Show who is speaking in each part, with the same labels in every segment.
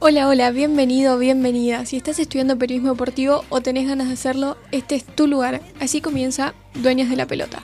Speaker 1: Hola, hola, bienvenido, bienvenida. Si estás estudiando periodismo deportivo o tenés ganas de hacerlo, este es tu lugar. Así comienza Dueñas de la Pelota.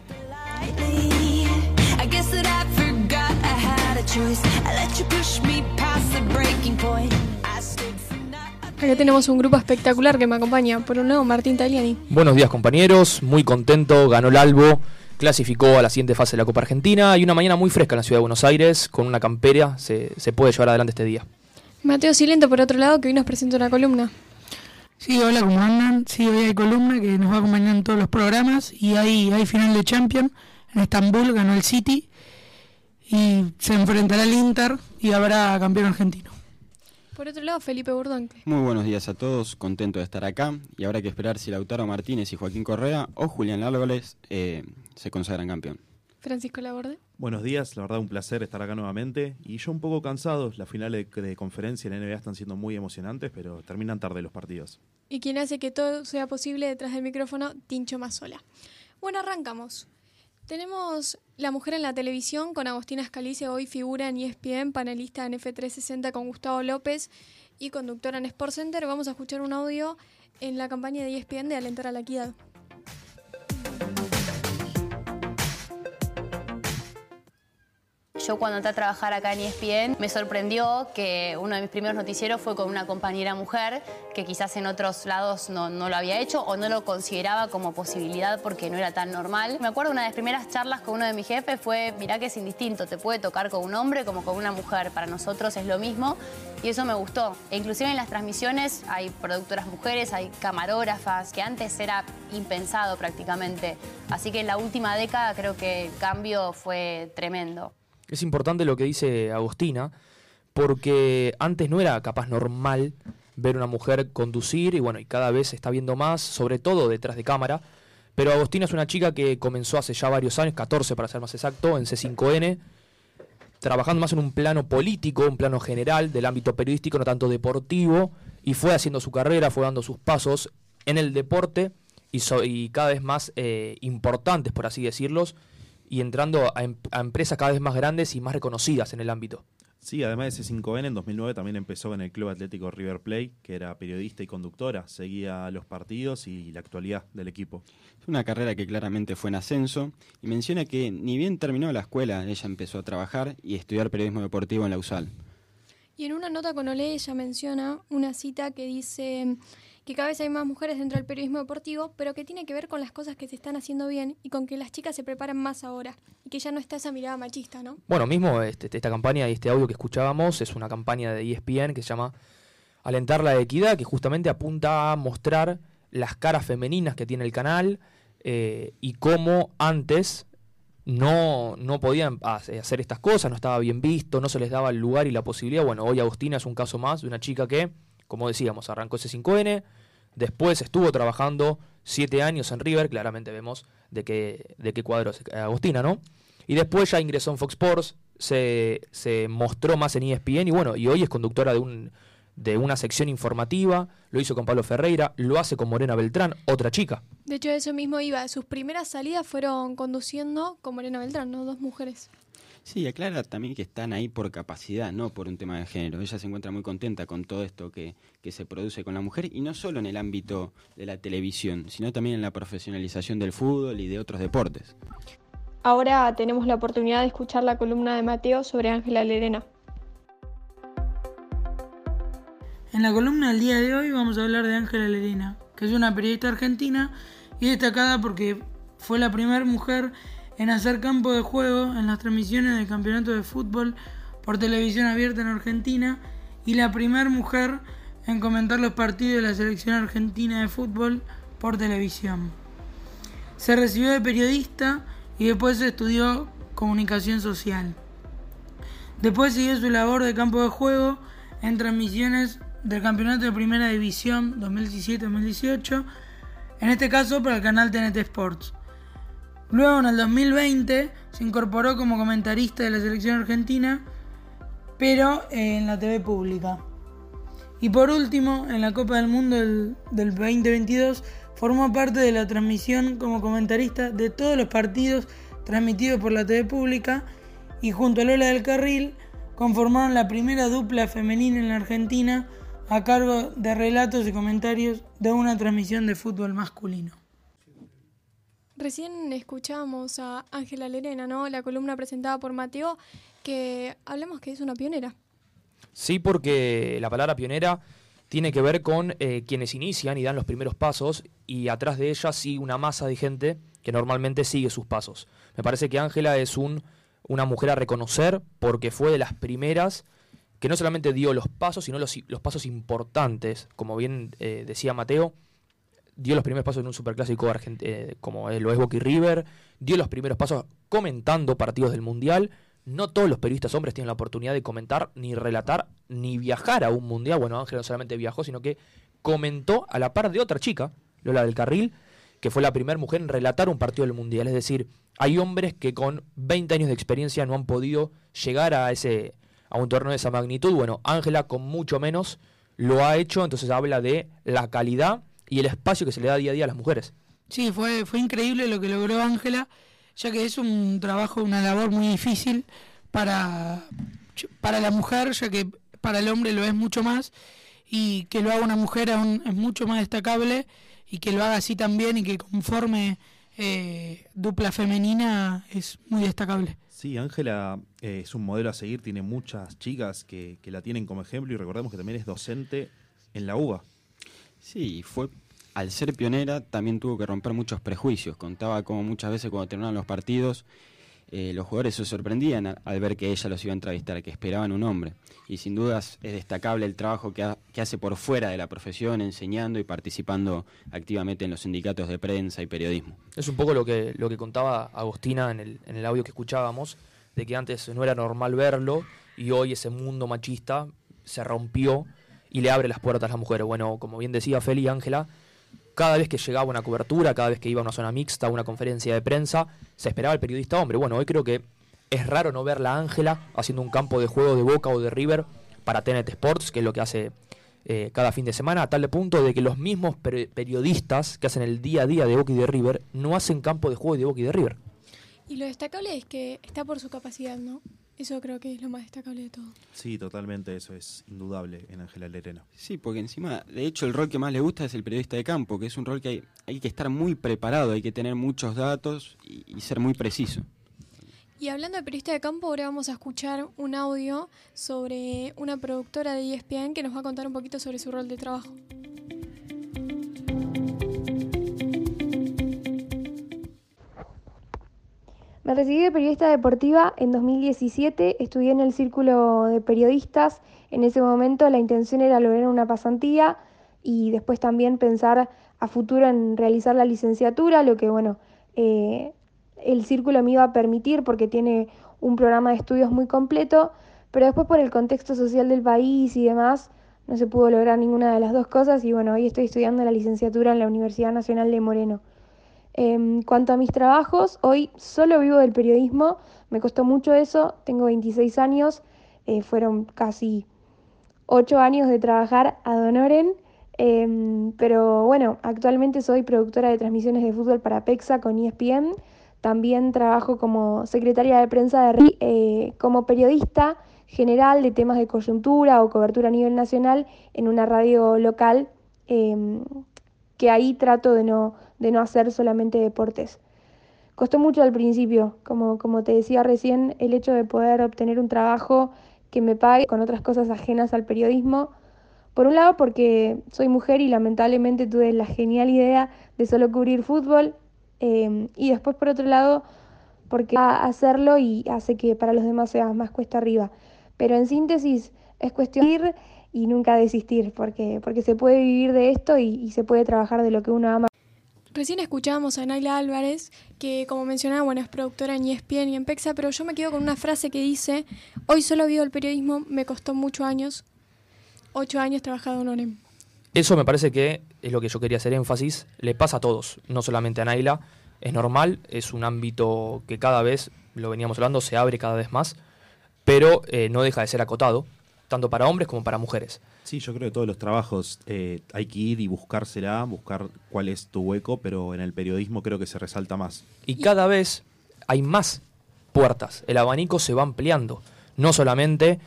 Speaker 1: Acá tenemos un grupo espectacular que me acompaña. Por un lado, Martín Tagliani.
Speaker 2: Buenos días, compañeros. Muy contento, ganó el Albo, clasificó a la siguiente fase de la Copa Argentina y una mañana muy fresca en la ciudad de Buenos Aires. Con una campera se puede llevar adelante este día.
Speaker 1: Mateo Silento, por otro lado, que hoy nos presenta una columna.
Speaker 3: Sí, hola, ¿cómo andan? Sí, hoy hay columna que nos va a acompañar en todos los programas y hay final de Champions. En Estambul ganó el City y se enfrentará al Inter y habrá campeón argentino.
Speaker 1: Por otro lado, Felipe Burdón.
Speaker 4: Muy buenos días a todos, contento de estar acá y habrá que esperar si Lautaro Martínez y Joaquín Correa o Julián Álvarez se consagran campeón.
Speaker 1: Francisco Laborde.
Speaker 5: Buenos días, la verdad un placer estar acá nuevamente y yo un poco cansado, las finales de conferencia en la NBA están siendo muy emocionantes, pero terminan tarde los partidos.
Speaker 1: Y quien hace que todo sea posible detrás del micrófono, Tincho Mazzola. Bueno, arrancamos. Tenemos La Mujer en la Televisión con Agostina Scalise, hoy figura en ESPN, panelista en F360 con Gustavo López y conductora en SportsCenter. Vamos a escuchar un audio en la campaña de ESPN de Alentar a la Equidad.
Speaker 6: Yo cuando entré a trabajar acá en ESPN me sorprendió que uno de mis primeros noticieros fue con una compañera mujer que quizás en otros lados no lo había hecho o no lo consideraba como posibilidad porque no era tan normal. Me acuerdo una de las primeras charlas con uno de mis jefes fue, mirá que es indistinto, te puede tocar con un hombre como con una mujer, para nosotros es lo mismo y eso me gustó. E inclusive en las transmisiones hay productoras mujeres, hay camarógrafas, que antes era impensado prácticamente. Así que en la última década creo que el cambio fue tremendo.
Speaker 2: Es importante lo que dice Agostina, porque antes no era capaz normal ver una mujer conducir y bueno, y cada vez se está viendo más, sobre todo detrás de cámara. Pero Agostina es una chica que comenzó hace ya varios años, 14 para ser más exacto, en C5N, trabajando más en un plano político, un plano general del ámbito periodístico, no tanto deportivo, y fue haciendo su carrera, fue dando sus pasos en el deporte y cada vez más importantes, por así decirlos, y entrando a empresas cada vez más grandes y más reconocidas en el ámbito.
Speaker 5: Sí, además de C5N, en 2009 también empezó en el Club Atlético River Plate, que era periodista y conductora, seguía los partidos y la actualidad del equipo.
Speaker 4: Es una carrera que claramente fue en ascenso y menciona que ni bien terminó la escuela, ella empezó a trabajar y estudiar periodismo deportivo en la USAL.
Speaker 1: Y en una nota con Olé ella menciona una cita que dice que cada vez hay más mujeres dentro del periodismo deportivo, pero que tiene que ver con las cosas que se están haciendo bien y con que las chicas se preparan más ahora y que ya no está esa mirada machista, ¿no?
Speaker 2: Bueno, mismo esta campaña y este audio que escuchábamos es una campaña de ESPN que se llama Alentar la Equidad, que justamente apunta a mostrar las caras femeninas que tiene el canal y cómo antes no podían hacer estas cosas, no estaba bien visto, no se les daba el lugar y la posibilidad. Bueno, hoy Agostina es un caso más de una chica que, como decíamos, arrancó ese 5N, después estuvo trabajando 7 años en River, claramente vemos de qué cuadro es Agostina, ¿no? Y después ya ingresó en Fox Sports, se mostró más en ESPN y bueno, y hoy es conductora de una sección informativa, lo hizo con Pablo Ferreira, lo hace con Morena Beltrán, otra chica.
Speaker 1: De hecho, eso mismo iba, sus primeras salidas fueron conduciendo con Morena Beltrán, ¿no? 2 mujeres.
Speaker 4: Sí, aclara también que están ahí por capacidad, no por un tema de género. Ella se encuentra muy contenta con todo esto que se produce con la mujer, y no solo en el ámbito de la televisión, sino también en la profesionalización del fútbol y de otros deportes.
Speaker 1: Ahora tenemos la oportunidad de escuchar la columna de Mateo sobre Ángela Lerena.
Speaker 3: En la columna del día de hoy vamos a hablar de Ángela Lerena, que es una periodista argentina y destacada porque fue la primera mujer en hacer campo de juego en las transmisiones del campeonato de fútbol por televisión abierta en Argentina y la primera mujer en comentar los partidos de la selección argentina de fútbol por televisión. Se recibió de periodista y después estudió comunicación social. Después siguió su labor de campo de juego en transmisiones del campeonato de Primera División 2017-2018, en este caso para el canal TNT Sports. Luego, en el 2020, se incorporó como comentarista de la selección argentina, pero en la TV pública. Y por último, en la Copa del Mundo del 2022, formó parte de la transmisión como comentarista de todos los partidos transmitidos por la TV pública y junto a Lola del Carril conformaron la primera dupla femenina en la Argentina a cargo de relatos y comentarios de una transmisión de fútbol masculino.
Speaker 1: Recién escuchamos a Ángela Lerena, ¿no? La columna presentada por Mateo, que hablemos que es una pionera.
Speaker 2: Sí, porque la palabra pionera tiene que ver con quienes inician y dan los primeros pasos, y atrás de ella sigue una masa de gente que normalmente sigue sus pasos. Me parece que Ángela es una mujer a reconocer porque fue de las primeras que no solamente dio los pasos, sino los pasos importantes. Como bien decía Mateo, dio los primeros pasos en un superclásico como lo es Boca y River, dio los primeros pasos comentando partidos del Mundial. No todos los periodistas hombres tienen la oportunidad de comentar, ni relatar, ni viajar a un Mundial. Bueno, Ángela no solamente viajó, sino que comentó a la par de otra chica, Lola del Carril, que fue la primera mujer en relatar un partido del Mundial. Es decir, hay hombres que con 20 años de experiencia no han podido llegar a un torneo de esa magnitud. Bueno, Ángela con mucho menos lo ha hecho, entonces habla de la calidad y el espacio que se le da día a día a las mujeres.
Speaker 3: Sí, fue increíble lo que logró Ángela, ya que es un trabajo, una labor muy difícil para la mujer, ya que para el hombre lo es mucho más, y que lo haga una mujer aún es mucho más destacable, y que lo haga así también y que conforme dupla femenina es muy destacable.
Speaker 5: Sí, Ángela es un modelo a seguir, tiene muchas chicas que la tienen como ejemplo, y recordemos que también es docente en la UBA.
Speaker 4: Sí, al ser pionera también tuvo que romper muchos prejuicios. Contaba como muchas veces cuando terminaban los partidos, los jugadores se sorprendían al ver que ella los iba a entrevistar, que esperaban un hombre. Y sin dudas es destacable el trabajo que hace por fuera de la profesión, enseñando y participando activamente en los sindicatos de prensa y periodismo.
Speaker 2: Es un poco lo que contaba Agostina en el audio que escuchábamos, de que antes no era normal verlo y hoy ese mundo machista se rompió y le abre las puertas a las mujeres. Bueno, como bien decía Feli, Ángela, cada vez que llegaba una cobertura, cada vez que iba a una zona mixta, a una conferencia de prensa, se esperaba el periodista hombre. Bueno, hoy creo que es raro no verla a Ángela haciendo un campo de juego de Boca o de River para TNT Sports, que es lo que hace cada fin de semana, a tal punto de que los mismos periodistas que hacen el día a día de Boca y de River no hacen campo de juego de Boca y de River.
Speaker 1: Y lo destacable es que está por su capacidad, ¿no? Eso creo que es lo más destacable de todo.
Speaker 5: Sí, totalmente, eso es indudable en Ángela Lerena.
Speaker 4: Sí, porque encima, de hecho, el rol que más le gusta es el periodista de campo, que es un rol que hay que estar muy preparado, hay que tener muchos datos y ser muy preciso.
Speaker 1: Y hablando de periodista de campo, ahora vamos a escuchar un audio sobre una productora de ESPN que nos va a contar un poquito sobre su rol de trabajo.
Speaker 7: Me recibí de periodista deportiva en 2017, estudié en el círculo de periodistas. En ese momento la intención era lograr una pasantía y después también pensar a futuro en realizar la licenciatura, lo que el círculo me iba a permitir porque tiene un programa de estudios muy completo, pero después por el contexto social del país y demás no se pudo lograr ninguna de las dos cosas y hoy estoy estudiando la licenciatura en la Universidad Nacional de Moreno. En cuanto a mis trabajos, hoy solo vivo del periodismo, me costó mucho eso, tengo 26 años, fueron casi 8 años de trabajar ad honorem, pero actualmente soy productora de transmisiones de fútbol para PEXA con ESPN, también trabajo como secretaria de prensa de RI, como periodista general de temas de coyuntura o cobertura a nivel nacional en una radio local, que ahí trato de no hacer solamente deportes. Costó mucho al principio, como te decía recién, el hecho de poder obtener un trabajo que me pague con otras cosas ajenas al periodismo. Por un lado porque soy mujer y lamentablemente tuve la genial idea de solo cubrir fútbol, y después por otro lado porque hacerlo y hace que para los demás sea más cuesta arriba. Pero en síntesis es cuestión de ir y nunca desistir, porque se puede vivir de esto y se puede trabajar de lo que uno ama.
Speaker 1: Recién escuchábamos a Naila Álvarez, que como mencionaba, es productora en ESPN y en PEXA, pero yo me quedo con una frase que dice: hoy solo vivo el periodismo, me costó muchos años, 8 años trabajado en ONEM.
Speaker 2: Eso me parece que es lo que yo quería hacer énfasis, le pasa a todos, no solamente a Naila, es normal, es un ámbito que cada vez, lo veníamos hablando, se abre cada vez más, pero no deja de ser acotado, tanto para hombres como para mujeres.
Speaker 5: Sí, yo creo que todos los trabajos hay que ir y buscar cuál es tu hueco, pero en el periodismo creo que se resalta más.
Speaker 2: Y cada vez hay más puertas, el abanico se va ampliando. No solamente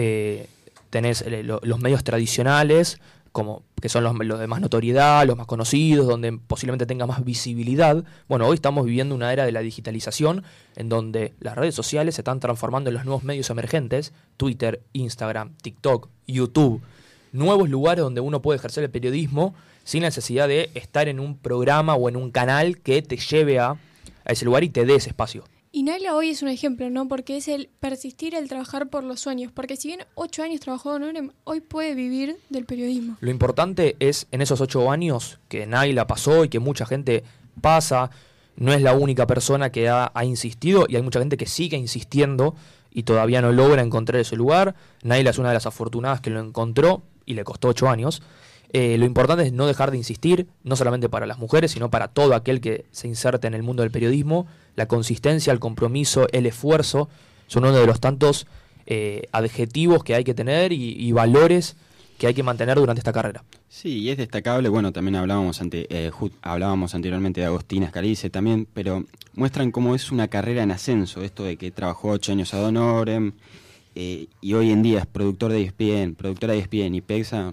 Speaker 2: tenés los medios tradicionales, como que son los de más notoriedad, los más conocidos, donde posiblemente tenga más visibilidad. Bueno, hoy estamos viviendo una era de la digitalización en donde las redes sociales se están transformando en los nuevos medios emergentes, Twitter, Instagram, TikTok, YouTube, nuevos lugares donde uno puede ejercer el periodismo sin necesidad de estar en un programa o en un canal que te lleve a ese lugar y te dé ese espacio.
Speaker 1: Y Naila hoy es un ejemplo, ¿no? Porque es el persistir, el trabajar por los sueños. Porque si bien 8 años trabajó en ONEM, hoy puede vivir del periodismo.
Speaker 2: Lo importante es, en esos 8 años que Naila pasó y que mucha gente pasa, no es la única persona que ha insistido, y hay mucha gente que sigue insistiendo y todavía no logra encontrar ese lugar. Naila es una de las afortunadas que lo encontró y le costó 8 años. Lo importante es no dejar de insistir, no solamente para las mujeres, sino para todo aquel que se inserte en el mundo del periodismo. La consistencia, el compromiso, el esfuerzo son uno de los tantos adjetivos que hay que tener y valores que hay que mantener durante esta carrera.
Speaker 4: Sí, y es destacable, bueno, también hablábamos anteriormente de Agostina Scalise también, pero muestran cómo es una carrera en ascenso, esto de que trabajó 8 años ad honorem, y hoy en día es productora de ESPN y PEXA.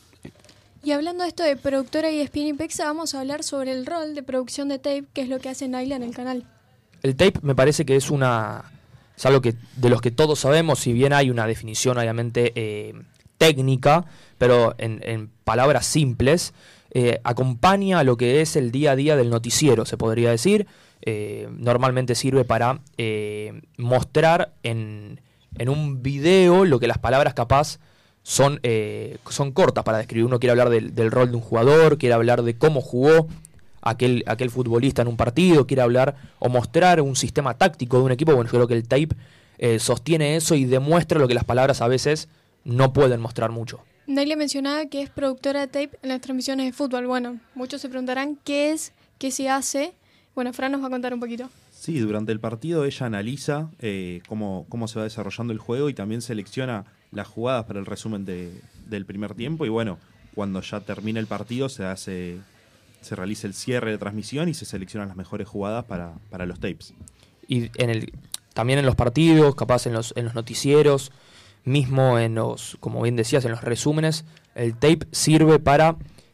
Speaker 1: Y hablando de esto de productora y ESPN y PEXA, vamos a hablar sobre el rol de producción de tape, que es lo que hace Naila en el canal.
Speaker 2: El tape me parece que es algo que de los que todos sabemos, si bien hay una definición obviamente técnica, pero en palabras simples, acompaña a lo que es el día a día del noticiero, se podría decir. Normalmente sirve para mostrar en un video lo que las palabras capaz son cortas para describir. Uno quiere hablar del rol de un jugador, quiere hablar de cómo jugó aquel futbolista en un partido, quiere hablar o mostrar un sistema táctico de un equipo. Bueno, yo creo que el tape sostiene eso y demuestra lo que las palabras a veces no pueden mostrar mucho.
Speaker 1: Naila mencionaba que es productora de tape en las transmisiones de fútbol. Bueno, muchos se preguntarán qué es, qué se hace. Bueno, Fran nos va a contar un poquito.
Speaker 5: Sí, durante el partido ella analiza cómo se va desarrollando el juego y también selecciona las jugadas para el resumen del primer tiempo. Y bueno, cuando ya termina el partido se realiza el cierre de transmisión y se seleccionan las mejores jugadas para los tapes. Y
Speaker 2: también en los partidos, capaz en los noticieros, mismo como bien decías, en los resúmenes, el tape sirve para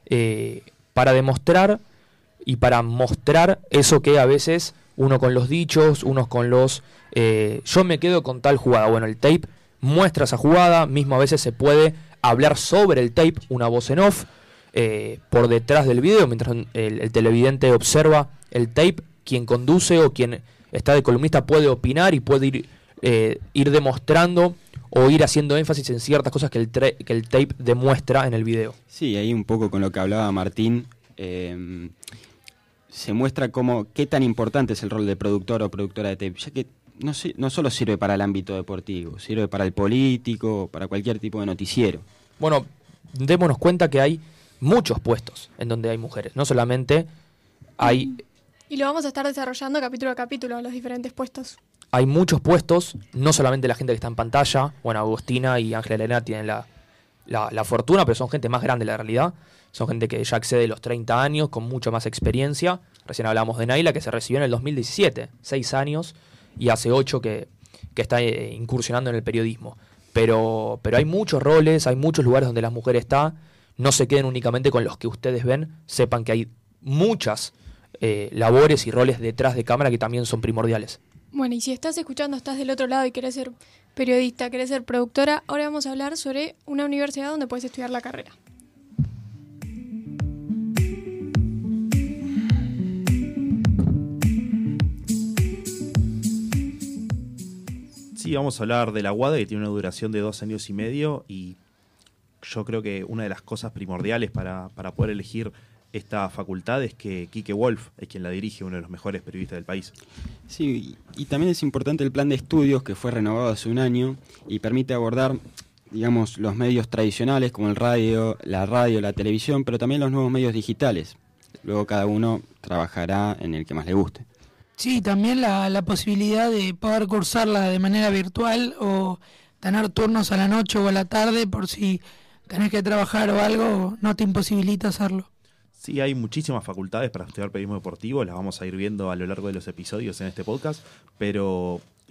Speaker 2: demostrar y para mostrar eso que a veces uno con los dichos, unos con yo me quedo con tal jugada. Bueno, el tape muestra esa jugada, mismo a veces se puede hablar sobre el tape, una voz en off, por detrás del video, mientras el televidente observa el tape, quien conduce o quien está de columnista puede opinar y puede ir demostrando o ir haciendo énfasis en ciertas cosas que el tape demuestra en el video.
Speaker 4: Sí, ahí un poco con lo que hablaba Martín, se muestra qué tan importante es el rol de productor o productora de tape, ya que no solo sirve para el ámbito deportivo, sirve para el político, para cualquier tipo de noticiero.
Speaker 2: Bueno, démonos cuenta que hay muchos puestos en donde hay mujeres, no solamente hay...
Speaker 1: Y lo vamos a estar desarrollando capítulo a capítulo, los diferentes puestos.
Speaker 2: Hay muchos puestos, no solamente la gente que está en pantalla. Bueno, Agostina y Ángela Elena tienen la fortuna, pero son gente más grande la realidad. Son gente que ya excede los 30 años, con mucha más experiencia. Recién hablamos de Naila, que se recibió en el 2017, 6 años, y hace 8 que está incursionando en el periodismo. Pero hay muchos roles, hay muchos lugares donde la mujer está. No se queden únicamente con los que ustedes ven, sepan que hay muchas labores y roles detrás de cámara que también son primordiales.
Speaker 1: Bueno, y si estás escuchando, estás del otro lado y querés ser periodista, querés ser productora, ahora vamos a hablar sobre una universidad donde puedes estudiar la carrera.
Speaker 5: Sí, vamos a hablar de la UADE, que tiene una duración de 2 años y medio, y yo creo que una de las cosas primordiales para poder elegir esta facultad es que Quique Wolf es quien la dirige, uno de los mejores periodistas del país.
Speaker 4: Sí, y también es importante el plan de estudios que fue renovado hace un año y permite abordar, digamos, los medios tradicionales como la radio, la televisión, pero también los nuevos medios digitales. Luego cada uno trabajará en el que más le guste.
Speaker 3: Sí, también la posibilidad de poder cursarla de manera virtual o tener turnos a la noche o a la tarde por si tenés que trabajar o algo, no te imposibilita hacerlo.
Speaker 5: Sí, hay muchísimas facultades para estudiar periodismo deportivo, las vamos a ir viendo a lo largo de los episodios en este podcast, pero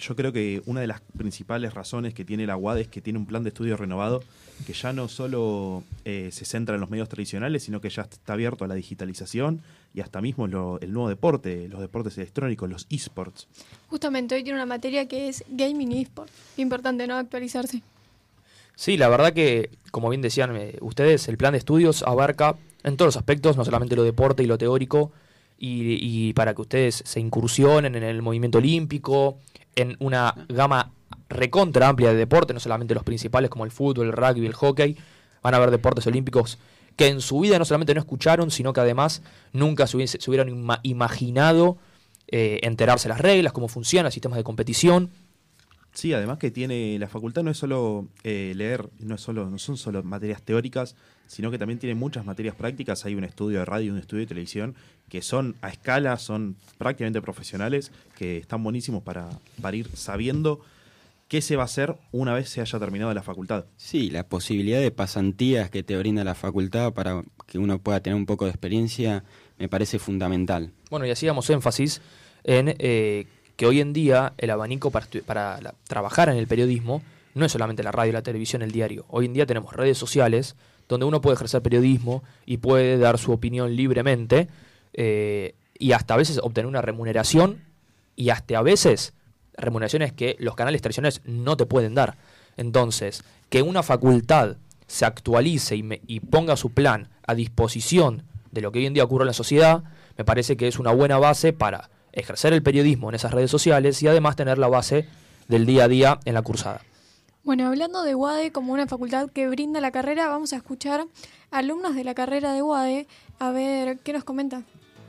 Speaker 5: yo creo que una de las principales razones que tiene la UAD es que tiene un plan de estudio renovado que ya no solo se centra en los medios tradicionales, sino que ya está abierto a la digitalización y hasta mismo el nuevo deporte, los deportes electrónicos, los esports.
Speaker 1: Justamente hoy tiene una materia que es Gaming y eSport. Importante, ¿no? Actualizarse.
Speaker 2: Sí, la verdad que, como bien decían ustedes, el plan de estudios abarca en todos los aspectos, no solamente lo deporte y lo teórico, y para que ustedes se incursionen en el movimiento olímpico, en una gama recontra amplia de deportes, no solamente los principales como el fútbol, el rugby, el hockey. Van a haber deportes olímpicos que en su vida no solamente no escucharon, sino que además nunca se hubieran imaginado enterarse las reglas, cómo funcionan los sistemas de competición.
Speaker 5: Sí, además que tiene la facultad no es solo leer, no son solo materias teóricas, sino que también tiene muchas materias prácticas. Hay un estudio de radio y un estudio de televisión que son a escala, son prácticamente profesionales, que están buenísimos para ir sabiendo qué se va a hacer una vez se haya terminado la facultad.
Speaker 4: Sí, la posibilidad de pasantías que te brinda la facultad para que uno pueda tener un poco de experiencia me parece fundamental.
Speaker 2: Bueno, y hacíamos énfasis en que hoy en día el abanico para trabajar en el periodismo no es solamente la radio, la televisión, el diario. Hoy en día tenemos redes sociales donde uno puede ejercer periodismo y puede dar su opinión libremente y hasta a veces obtener una remuneración y hasta a veces remuneraciones que los canales tradicionales no te pueden dar. Entonces, que una facultad se actualice y ponga su plan a disposición de lo que hoy en día ocurre en la sociedad, me parece que es una buena base para ejercer el periodismo en esas redes sociales y además tener la base del día a día en la cursada.
Speaker 1: Bueno, hablando de UADE como una facultad que brinda la carrera, vamos a escuchar alumnos de la carrera de UADE a ver qué nos comentan.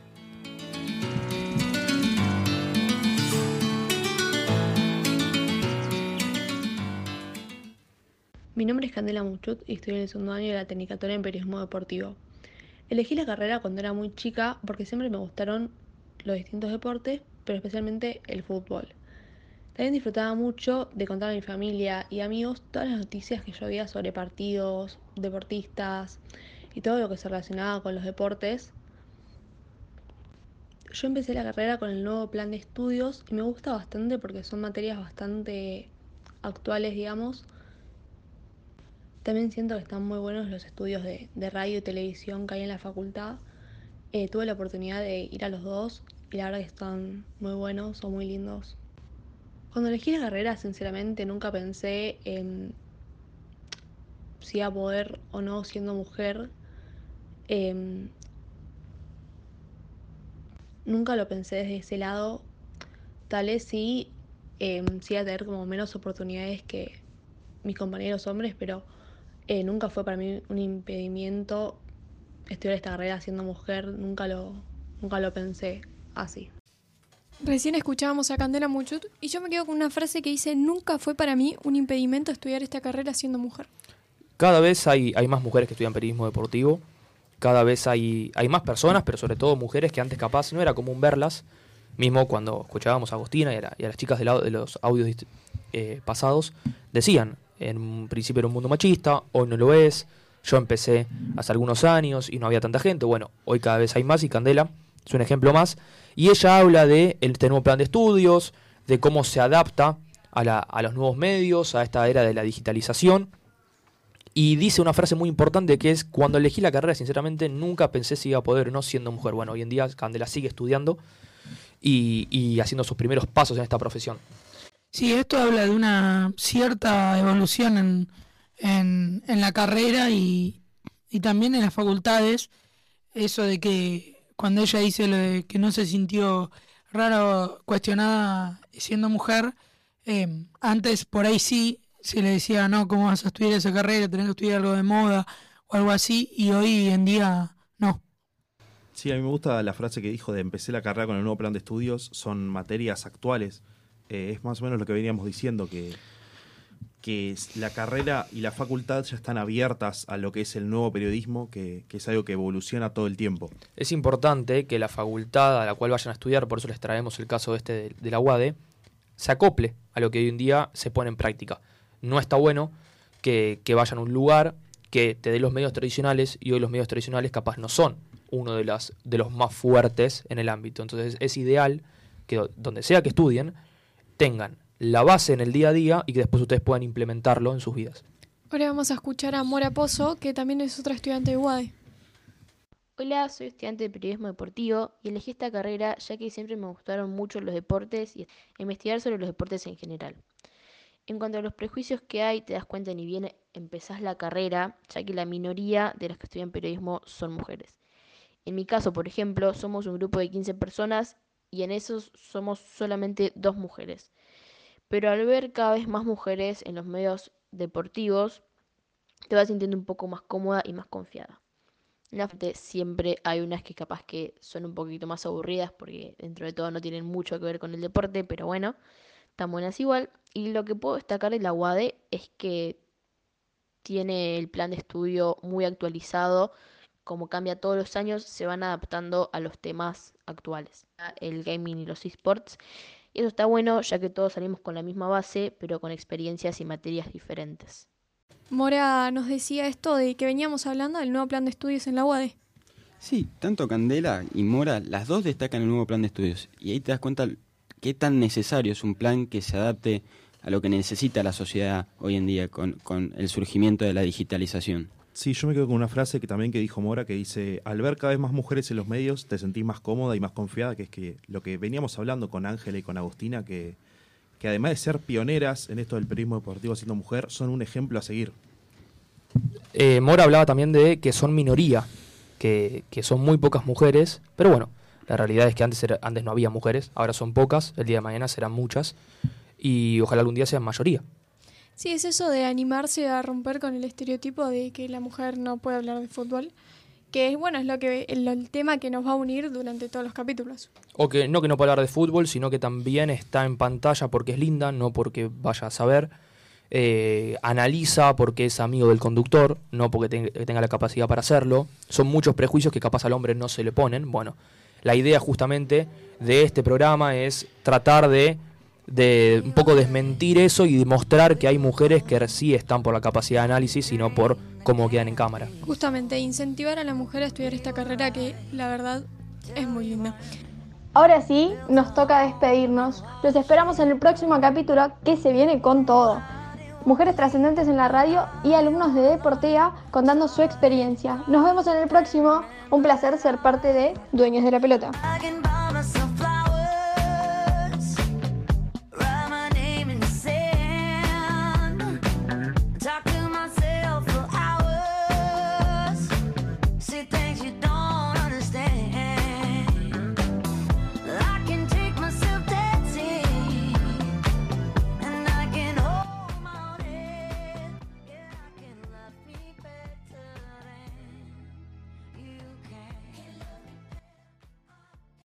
Speaker 8: Mi nombre es Candela Muchut y estoy en el segundo año de la Tecnicatura en Periodismo Deportivo. Elegí la carrera cuando era muy chica porque siempre me gustaron los distintos deportes, pero especialmente el fútbol. También disfrutaba mucho de contar a mi familia y amigos todas las noticias que yo veía sobre partidos, deportistas y todo lo que se relacionaba con los deportes. Yo empecé la carrera con el nuevo plan de estudios y me gusta bastante porque son materias bastante actuales, digamos. También siento que están muy buenos los estudios de radio y televisión que hay en la facultad. Tuve la oportunidad de ir a los dos y la verdad que están muy buenos, son muy lindos. Cuando elegí la carrera, sinceramente, nunca pensé en si iba a poder o no siendo mujer. Nunca lo pensé desde ese lado. Tal vez sí iba a tener como menos oportunidades que mis compañeros hombres, pero nunca fue para mí un impedimento estudiar esta carrera siendo mujer. Nunca lo pensé así.
Speaker 1: Recién escuchábamos a Candela Muchut y yo me quedo con una frase que dice: nunca fue para mí un impedimento estudiar esta carrera siendo mujer.
Speaker 2: Cada vez hay más mujeres que estudian periodismo deportivo, cada vez hay más personas, pero sobre todo mujeres que antes capaz no era común verlas, mismo cuando escuchábamos a Agostina y a las chicas de los audios pasados, decían, en un principio era un mundo machista, hoy no lo es, yo empecé hace algunos años y no había tanta gente, bueno, hoy cada vez hay más y Candela es un ejemplo más, y ella habla de este nuevo plan de estudios, de cómo se adapta a los nuevos medios, a esta era de la digitalización, y dice una frase muy importante que es: cuando elegí la carrera, sinceramente, nunca pensé si iba a poder o no siendo mujer. Bueno, hoy en día Candela sigue estudiando y haciendo sus primeros pasos en esta profesión.
Speaker 3: Sí, esto habla de una cierta evolución en la carrera y también en las facultades. Eso de que cuando ella dice lo de que no se sintió raro, cuestionada siendo mujer, antes por ahí sí se le decía: no, ¿cómo vas a estudiar esa carrera? Tenés que estudiar algo de moda o algo así, y hoy en día no.
Speaker 5: Sí, a mí me gusta la frase que dijo de empecé la carrera con el nuevo plan de estudios, son materias actuales. Es más o menos lo que veníamos diciendo, que la carrera y la facultad ya están abiertas a lo que es el nuevo periodismo, que es algo que evoluciona todo el tiempo.
Speaker 2: Es importante que la facultad a la cual vayan a estudiar, por eso les traemos el caso de la UADE, se acople a lo que hoy en día se pone en práctica. No está bueno que vayan a un lugar que te dé los medios tradicionales, y hoy los medios tradicionales capaz no son uno de los más fuertes en el ámbito. Entonces es ideal que donde sea que estudien tengan la base en el día a día y que después ustedes puedan implementarlo en sus vidas.
Speaker 1: Ahora vamos a escuchar a Mora Pozo, que también es otra estudiante de UADE.
Speaker 9: Hola, soy estudiante de periodismo deportivo y elegí esta carrera ya que siempre me gustaron mucho los deportes y investigar sobre los deportes en general. En cuanto a los prejuicios que hay, te das cuenta ni bien empezás la carrera, ya que la minoría de las que estudian periodismo son mujeres. En mi caso, por ejemplo, somos un grupo de 15 personas y en esos somos solamente 2 mujeres. Pero al ver cada vez más mujeres en los medios deportivos, te vas sintiendo un poco más cómoda y más confiada. Siempre hay unas que capaz que son un poquito más aburridas porque dentro de todo no tienen mucho que ver con el deporte, pero bueno, están buenas igual. Y lo que puedo destacar de la UADE es que tiene el plan de estudio muy actualizado, como cambia todos los años, se van adaptando a los temas actuales, el gaming y los esports. Y eso está bueno, ya que todos salimos con la misma base, pero con experiencias y materias diferentes.
Speaker 1: Mora nos decía esto de que veníamos hablando del nuevo plan de estudios en la UADE.
Speaker 4: Sí, tanto Candela y Mora, las dos destacan el nuevo plan de estudios. Y ahí te das cuenta qué tan necesario es un plan que se adapte a lo que necesita la sociedad hoy en día con el surgimiento de la digitalización.
Speaker 5: Sí, yo me quedo con una frase que dijo Mora, que dice: al ver cada vez más mujeres en los medios, te sentís más cómoda y más confiada, que es que lo que veníamos hablando con Ángela y con Agustina, que además de ser pioneras en esto del periodismo deportivo siendo mujer, son un ejemplo a seguir.
Speaker 2: Mora hablaba también de que son minoría, que son muy pocas mujeres, pero bueno, la realidad es que antes no había mujeres, ahora son pocas, el día de mañana serán muchas, y ojalá algún día sean mayoría.
Speaker 1: Sí, es eso de animarse a romper con el estereotipo de que la mujer no puede hablar de fútbol, que es bueno, es el tema que nos va a unir durante todos los capítulos.
Speaker 2: O que no puede hablar de fútbol, sino que también está en pantalla porque es linda, no porque vaya a saber. Analiza porque es amigo del conductor, no porque tenga la capacidad para hacerlo. Son muchos prejuicios que capaz al hombre no se le ponen. Bueno, la idea justamente de este programa es tratar de un poco desmentir eso y demostrar que hay mujeres que sí están por la capacidad de análisis y no por cómo quedan en cámara.
Speaker 1: Justamente, incentivar a la mujer a estudiar esta carrera que la verdad es muy linda.
Speaker 7: Ahora sí, nos toca despedirnos. Los esperamos en el próximo capítulo que se viene con todo. Mujeres trascendentes en la radio y alumnos de Deportea contando su experiencia. Nos vemos en el próximo. Un placer ser parte de Dueños de la Pelota.